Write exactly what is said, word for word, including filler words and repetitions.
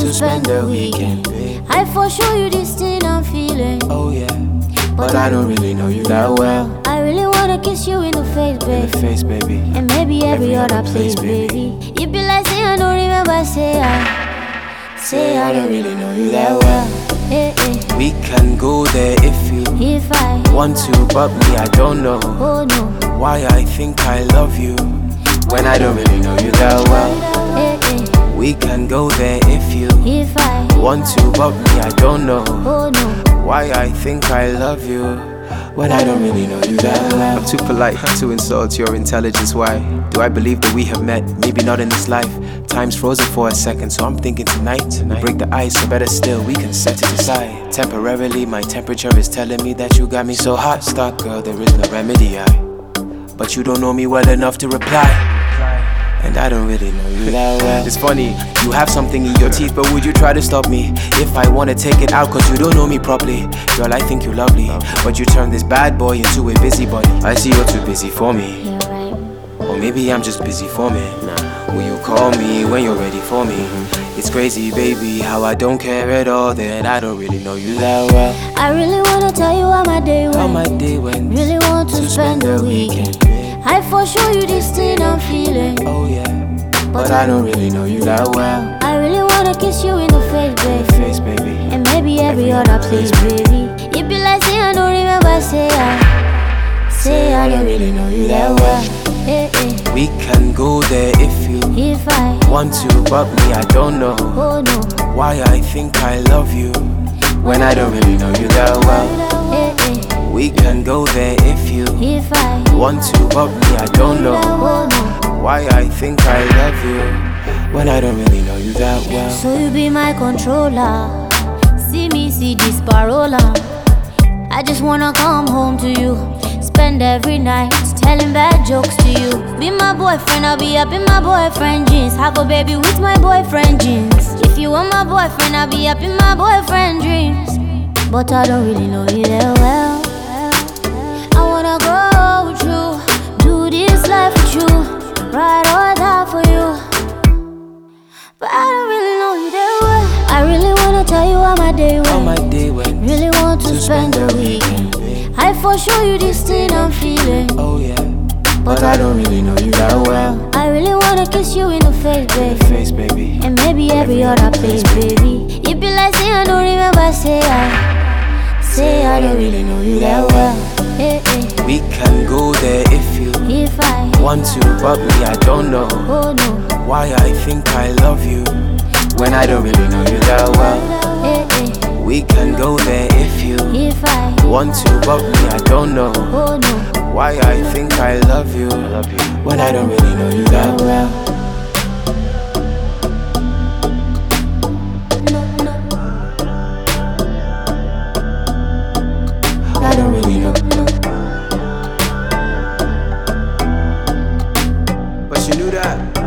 to spend the weekend, babe. I for sure you this thing I'm feeling. Oh yeah, but I don't really know you that well. I really wanna kiss you in the face, babe. In the face, baby. And maybe every, every other place, baby. You be like, say I don't remember, say I, say I don't really know you that well. Hey, hey. We can go there if you if I want to, but me I don't know. Oh no, why I think I love you when I don't really know you that well. Hey, hey. We can go there if you if I want to, but me I don't know. Oh no, why I think I love you when I don't really know you that well. I'm too polite to insult your intelligence. Why do I believe that we have met? Maybe not in this life. Time's frozen for a second, so I'm thinking tonight, tonight. Break the ice, or better still, we can set it aside. Temporarily, my temperature is telling me that you got me so hot. Stop, girl, there is no remedy. I, but you don't know me well enough to reply, and I don't really know you that well. It's funny, you have something in your teeth, but would you try to stop me if I wanna take it out? Cause you don't know me properly. Girl, I think you're lovely, but you turn this bad boy into a busybody. I see you're too busy for me. You're right. Or maybe I'm just busy for me. Nah. Will you call me when you're ready for me? It's crazy, baby, how I don't care at all, that I don't really know you that well. I really wanna tell you how my day went. How my day went. Really want to, to spend, spend the weekend. weekend. I for sure you this thing I'm feeling. Oh yeah, but, but I don't really know you that well. I really wanna kiss you in the face, baby. In the face, baby. And maybe every, every other place, place, baby. You be like, say I don't remember, say I, say I don't really know you that well. Hey, hey. We can go there if you if I want to, but me I don't know. Oh no, why I think I love you when I don't really know you that well. Hey, hey. We can go there if you if I want to, but me I don't know. Oh no, why I think I love you when I don't really know you that well. So you be my controller. See me see this parola. I just wanna come home to you. Spend every night telling bad jokes to you. Be my boyfriend, I'll be up in my boyfriend jeans. Have a baby with my boyfriend jeans. If you want my boyfriend, I'll be up in my boyfriend dreams. But I don't really know you that well. I wanna go with you, do this life with you, ride or die for you. But I don't really know you that well. I really wanna tell you how my day went. How my day went. Really want to, to spend, spend the weekend. I for sure you this thing I'm feeling. Oh yeah, but I don't really know you that well. I really wanna kiss you in the face, baby. In the face, baby. And maybe every, every other place, baby. You be like, say I don't remember, say I, say I don't really know you that well. Hey, hey. We can go there if you if I want to, but me I don't know. Oh no, why I think I love you when I don't really know you that well. Hey, hey. We can go there if you if I want to, but me I don't know. Oh no, why I think I love you, I love you when I don't really know you that well. No, no. I don't really know. But you knew that.